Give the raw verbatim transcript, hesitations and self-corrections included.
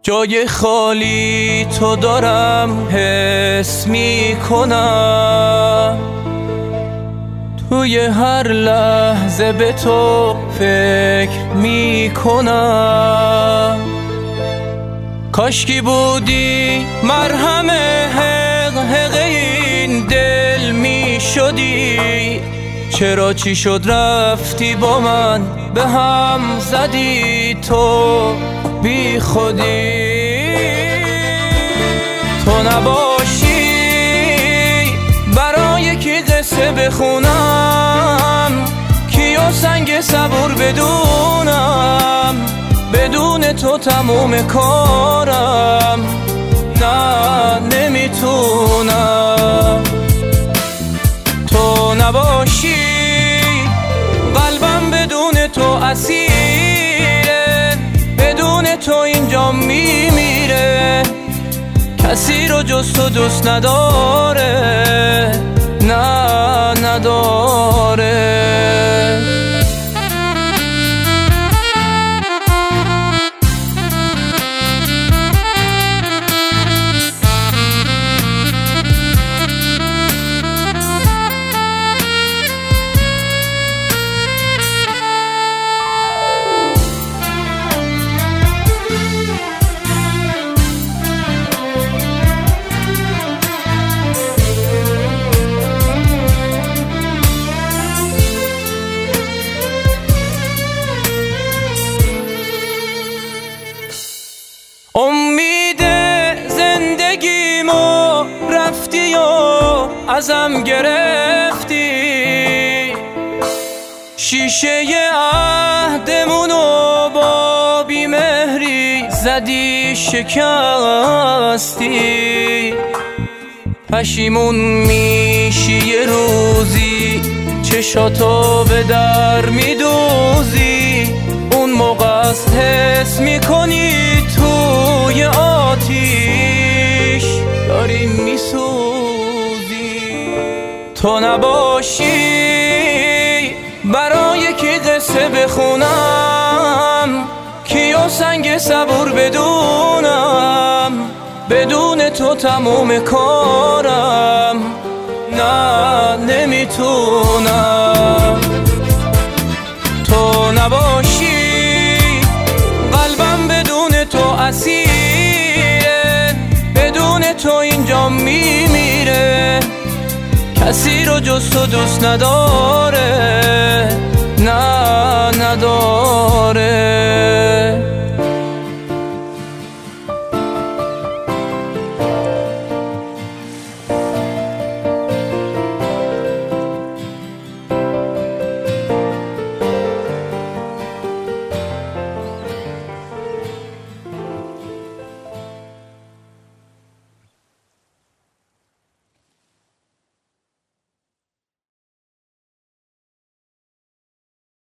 جای خالی تو دارم حس میکنم، توی هر لحظه به تو فکر میکنم. کاشکی بودی مرهم حق حق این دل میشدی، چرا چی شد رفتی با من به هم زدی تو بی خودی. تو نباشی برای کی قصه بخونم، کیو سنگ صبور بدونم، بدون تو تموم کارم نه نمیتونم. تو نباشی قلبم بدون تو اسیره، بدون تو اینجا میمیره، کسی رو جز تو دوست نداره نه نداره. امید زندگیمو رفتی و ازم گرفتی، شیشه عهدمونو با بیمهری زدی شکستی. پشیمون میشی یه روزی چشاتو به در میدوزی، اون موقع است حس میکنی توی آتیش داری میسوزی. تو نباشی برای کی قصه بخونم، کیو سنگ صبور بدونم، بدون تو تموم کارم نه نمیتونم. تو نباشی قلبم بدون تو اسیره، بدون تو اینجا میمیره، کسی رو جز تو دوست نداره نه نداره.